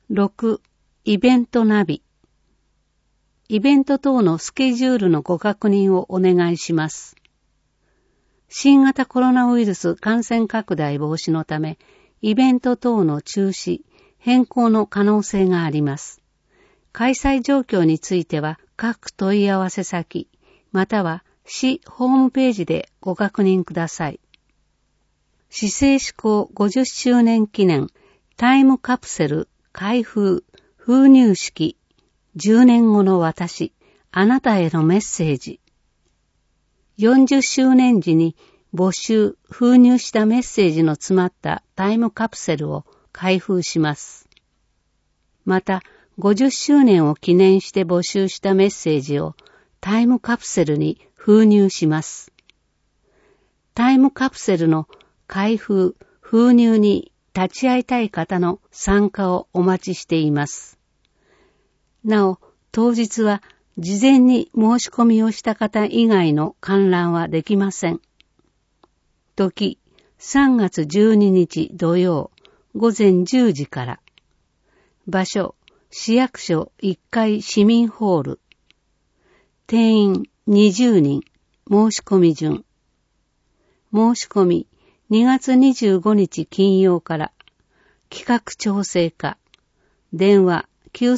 6、イベントナビ。イベント等のスケジュールのご確認をお願いします。新型コロナウイルス感染拡大防止のため、イベント等の中止、変更の可能性があります。開催状況については各問い合わせ先、または市ホームページでご確認ください。市政施行50周年記念タイムカプセル開封封入式10年後の私、あなたへのメッセージ。40周年時に募集、封入したメッセージの詰まったタイムカプセルを開封します。また、50周年を記念して募集したメッセージをタイムカプセルに封入します。タイムカプセルの開封、封入に立ち会いたい方の参加をお待ちしています。なお、当日は事前に申し込みをした方以外の観覧はできません。時、3月12日土曜午前10時から。場所、市役所1階市民ホール。定員20人、申し込み順。申し込み、2月25日金曜から。企画調整課。電話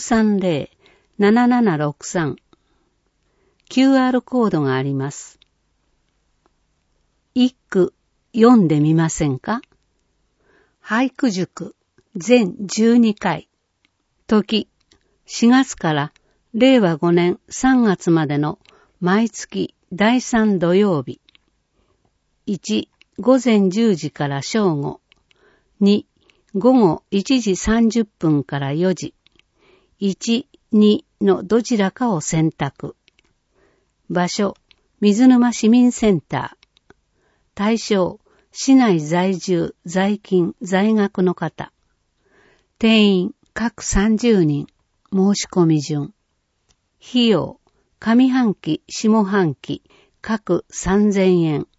930-7763。QR コードがあります。一句読んでみませんか？俳句塾全12回。時、4月から令和5年3月までの毎月第3土曜日。1、午前10時から正午。2、午後1時30分から4時。1、2のどちらかを選択。場所、水沼市民センター。対象、市内在住、在勤、在学の方。定員、各30人。申し込み順。費用、上半期、下半期、各3000円。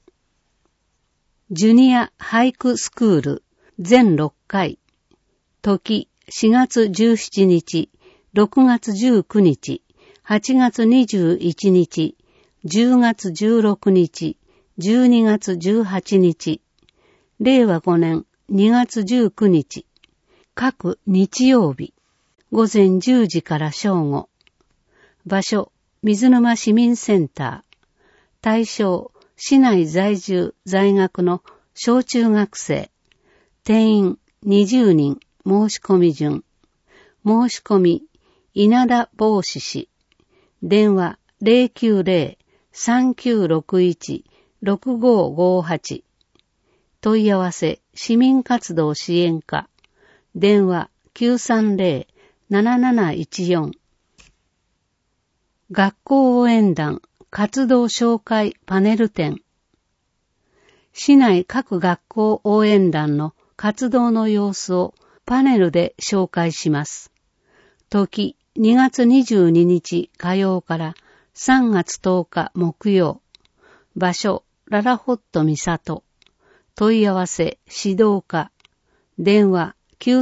ジュニア俳句スクール、全6回。時、4月17日、6月19日、8月21日、10月16日、12月18日、令和5年2月19日、各日曜日、午前10時から正午。場所、水沼市民センター。対象、市内在住、在学の小中学生。定員20人、申し込み順。申し込み、稲田帽子氏。電話090-3961-6558。問い合わせ、市民活動支援課。電話930-7714。学校応援団活動紹介パネル展。市内各学校応援団の活動の様子をパネルで紹介します。時、2月22日火曜から3月10日木曜。場所、ララホット三郷。問い合わせ、指導課。電話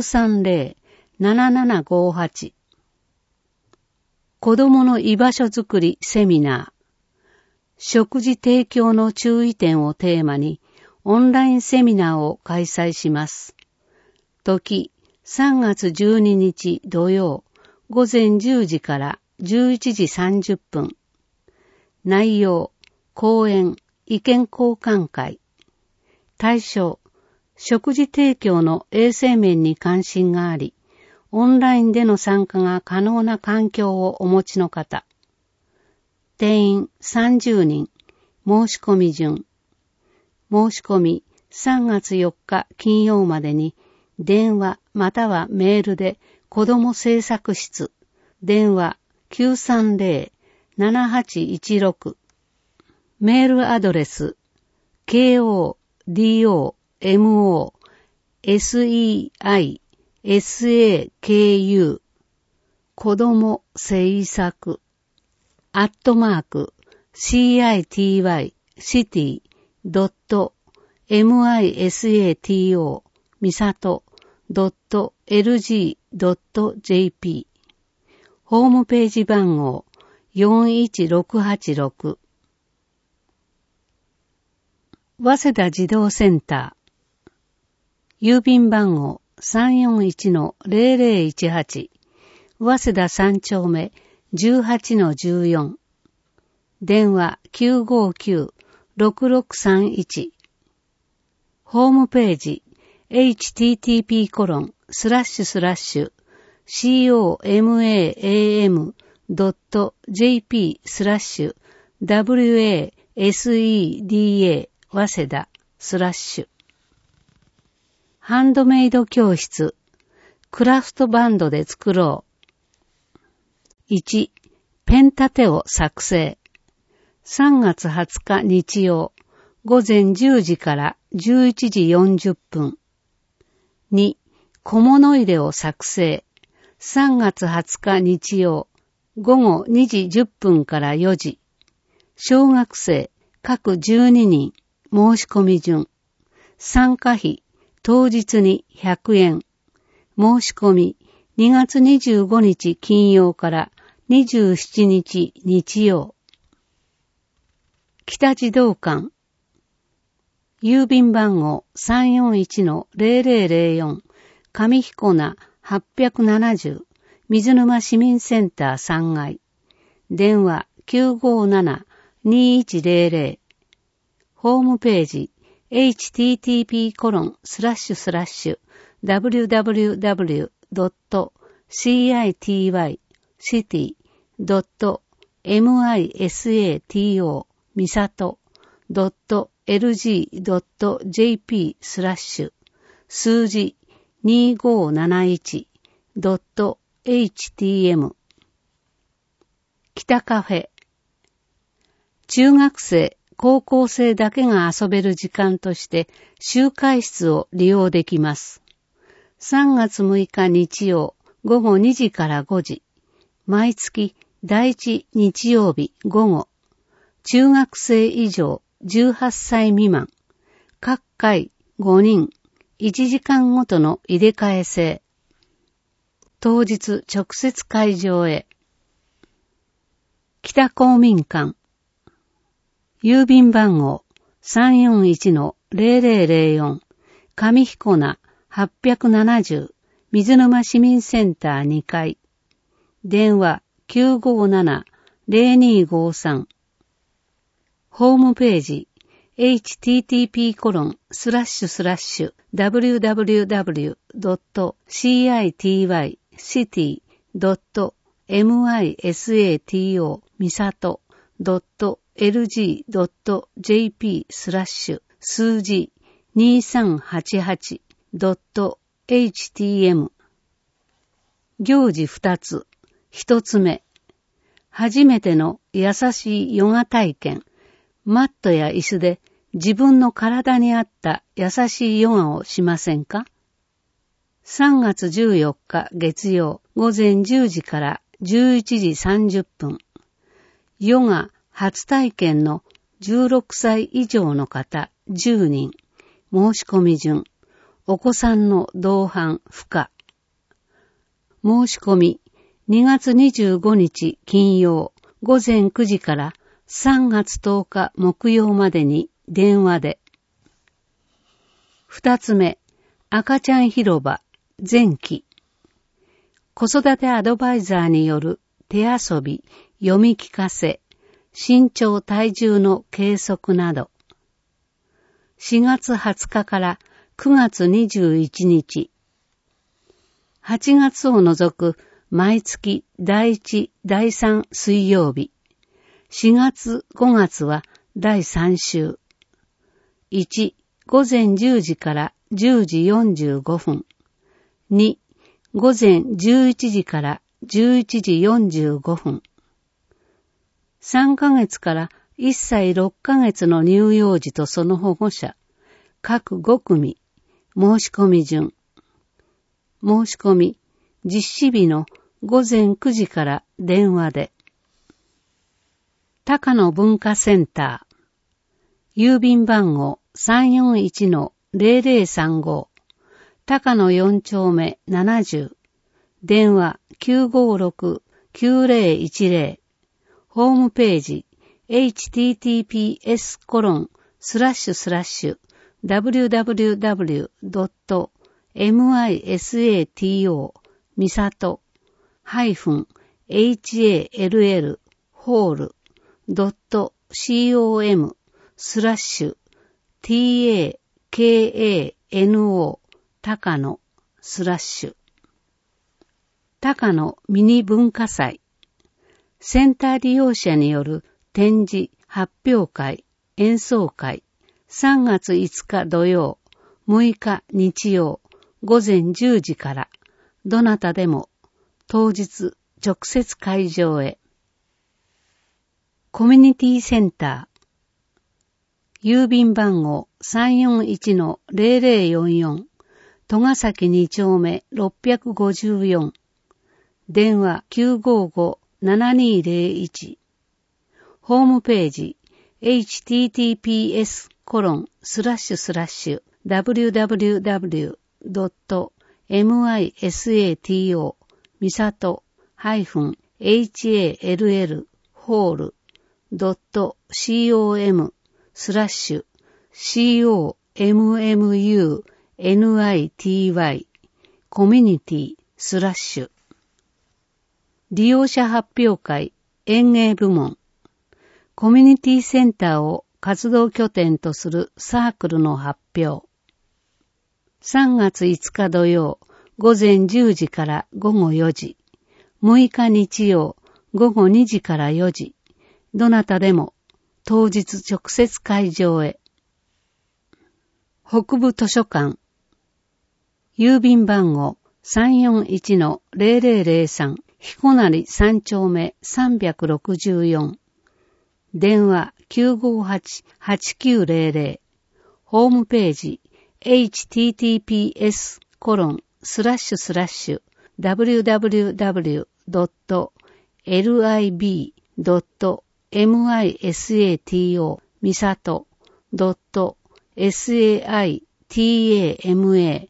930-7758。子どもの居場所づくりセミナー。食事提供の注意点をテーマにオンラインセミナーを開催します。時、3月12日土曜午前10時から11時30分。内容、講演、意見交換会。対象、食事提供の衛生面に関心があり、オンラインでの参加が可能な環境をお持ちの方。定員30人、申し込み順。申し込み3月4日金曜までに、電話またはメールで子ども政策室。電話930-7816。メールアドレス kodomoseisaku 子ども政策@city.misato みさと www.lg.jp ホームページ番号41686早稲田児童センター郵便番号 341-0018 早稲田3丁目 18-14 電話 959-6631 ホームページ http://comam.jp/waseda 早稲田/ハンドメイド教室クラフトバンドで作ろう。1. ペン立てを作成。3月20日日曜午前10時から11時40分。2. 小物入れを作成。3月20日日曜午後2時10分から4時。小学生各12人申し込み順。参加費当日に100円。申し込み2月25日金曜から27日日曜。北児童館郵便番号 341-0004 上彦名870水沼市民センター3階電話 957-2100 ホームページ http://www.citycity.misato misato.lg.jp/ 数字 2571.htm 北カフェ中学生高校生だけが遊べる時間として集会室を利用できます。3月6日日曜午後2時から5時。毎月第1日曜日午後。中学生以上18歳未満。各回5人。1時間ごとの入れ替え制。当日直接会場へ。北公民館郵便番号 341-0004 上彦名870水沼市民センター2階電話 957-0253 ホームページ http://www.citycity.misato misato.lg.jp/ 数字 2388.htm 行事2つ。1つ目。初めての優しいヨガ体験。マットや椅子で自分の体に合った優しいヨガをしませんか？ 3 月14日月曜午前10時から11時30分。ヨガ初体験の16歳以上の方10人。申し込み順。お子さんの同伴不可。申し込み2月25日金曜午前9時から3月10日木曜までに電話で。2つ目、赤ちゃん広場前期。子育てアドバイザーによる手遊び、読み聞かせ、身長体重の計測など。4月20日から9月21日。8月を除く毎月第1、第3水曜日。4月、5月は第3週。1、午前10時から10時45分。2、午前11時から11時45分。3ヶ月から1歳6ヶ月の乳幼児とその保護者、各5組、申し込み順。申し込み、実施日の午前9時から電話で。高野文化センター、郵便番号 341-0035 高野4丁目70、電話 956-9010、ホームページ www.misato-hall.com/takano/ 高野高野ミニ文化祭センター利用者による展示、発表会、演奏会3月5日土曜、6日日曜午前10時からどなたでも当日直接会場へ。コミュニティセンター郵便番号 341-0044 戸ヶ崎2丁目654電話 955-7201 ホームページ www.misato-hall.com/hall.community/ コミュニティ/利用者発表会演芸部門コミュニティセンターを活動拠点とするサークルの発表。3月5日土曜午前10時から午後4時、6日日曜午後2時から4時、どなたでも当日直接会場へ。北部図書館郵便番号 341-0003 彦成3丁目364電話 958-8900 ホームページ https://www.lib.misato.saitama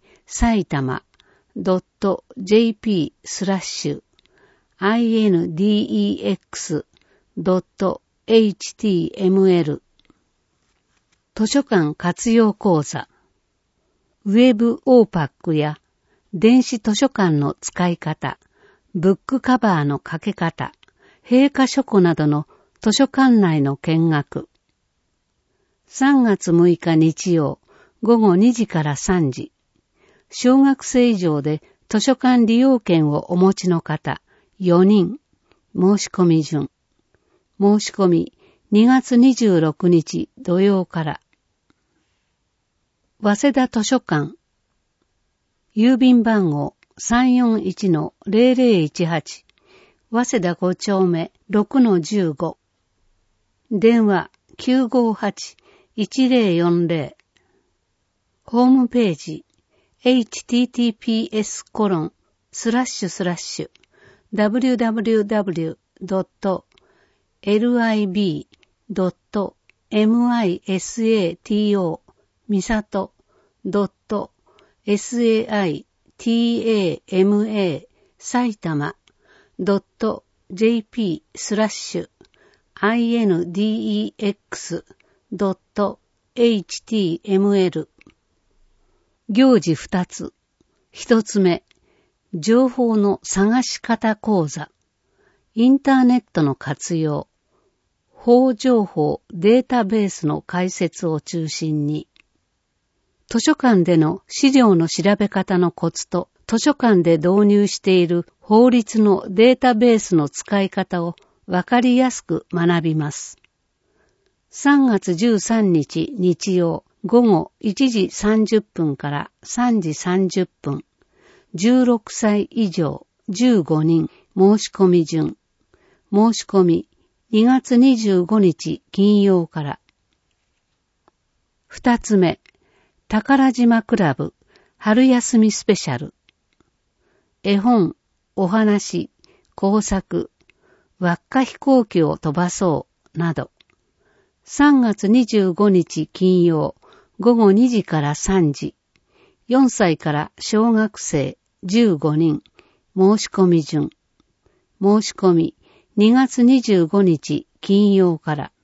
saitama.jp/index.html 図書館活用講座ウェブオーパックや電子図書館の使い方、ブックカバーのかけ方、閉課書庫などの図書館内の見学。3月6日日曜午後2時から3時。小学生以上で図書館利用券をお持ちの方4人。申し込み順。申し込み2月26日土曜から。早稲田図書館郵便番号 341-0018 早稲田5丁目 6-15 電話 958-1040 ホームページ www.lib.misato.saitama saitama.jp/index.html 行事2つ。1つ目、情報の探し方講座。インターネットの活用。法情報データベースの解説を中心に。図書館での資料の調べ方のコツと、図書館で導入している法律のデータベースの使い方をわかりやすく学びます。3月13日日曜午後1時30分から3時30分。16歳以上15人申し込み順。申し込み2月25日金曜から。2つ目、宝島クラブ春休みスペシャル。絵本、お話、工作、輪っか飛行機を飛ばそうなど。3月25日金曜午後2時から3時。 4歳から小学生15人、申し込み順。申し込み2月25日金曜から。